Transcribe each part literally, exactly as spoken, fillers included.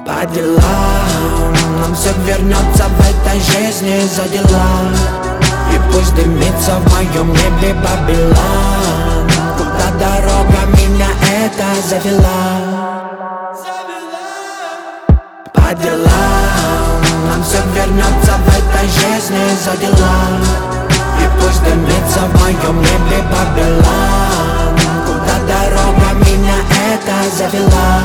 По делам, нам все вернется в этой жизни за дела. И пусть дымится в моем небе Babylon. Куда дорога меня это завела? По делам, нам все вернется в этой жизни за дела. И пусть дымится в моем небе Babylon. Куда дорога меня это завела?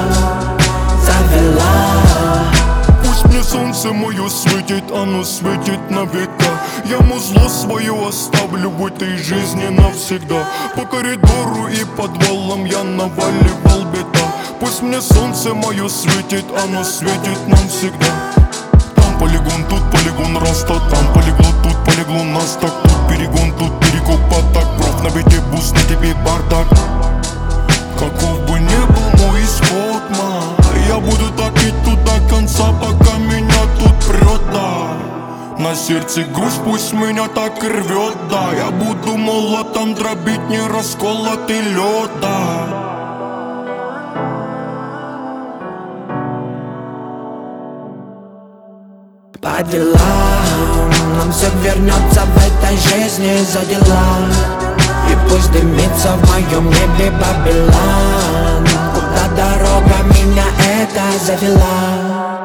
Завела. Пусть мне солнце мое светит, оно светит на века. Я ему зло свое оставлю в этой жизни навсегда. По коридору и подвалам я наваливал беда. Пусть мне солнце мое светит, оно светит нам всегда. Там полигон, тут полигон, раста. Там полегло, тут полегло нас так. Тут перегон, тут перекоп, так. Проф на бите, буст, на тебе бардак. Каков бы ни был мой исход, ма, я буду так идти до конца, пока меня тут прет, да. На сердце грусть, пусть меня так и рвет, да. Я буду молотом дробить не расколотый лед, да. По делам, нам все вернется в этой жизни за дела. И пусть дымится в моем небе Babylon. Куда дорога меня это завела?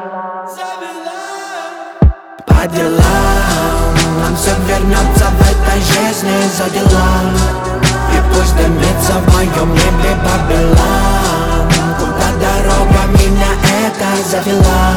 По делам, нам все вернется в этой жизни за дела. И пусть дымится в моем небе Babylon. Куда дорога меня это завела?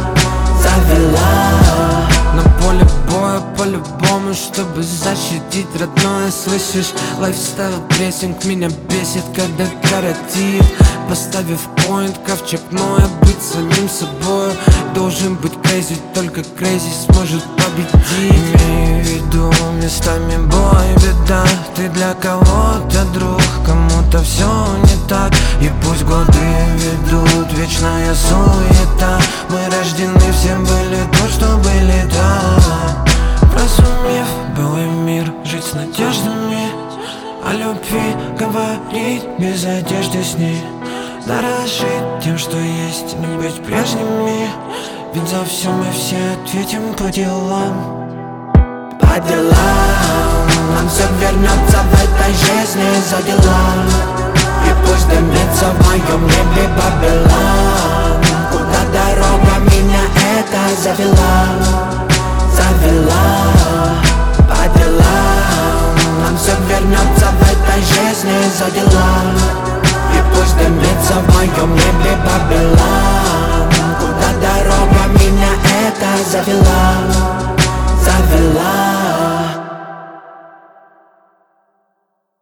Завела. На поле боя по-любому, чтобы защитить родное. Слышишь, лайфстайл прессинг меня бесит, когда коротит. Поставив поинт, ковчег мой, а быть самим собой. Должен быть крейзи, только крейзи сможет победить. Имею в виду местами бой, беда. Ты для кого-то друг, кому-то все не так. И пусть годы ведут, вечная суета. Мы рождены, всем были то, что были, да. Просумев былой мир, жить с надеждами. О любви говорить без одежды с ней. Дорожить тем, что есть, не быть прежними. Ведь за все мы все ответим по делам. По делам, нам все вернется в этой жизни за дела. И пусть дымится в моем небе Babylon. Куда дорога меня это завела? Завела. По делам, нам все вернется в этой жизни за дела. И пусть дымится в моем небе Babylon. Куда дорога меня это завела?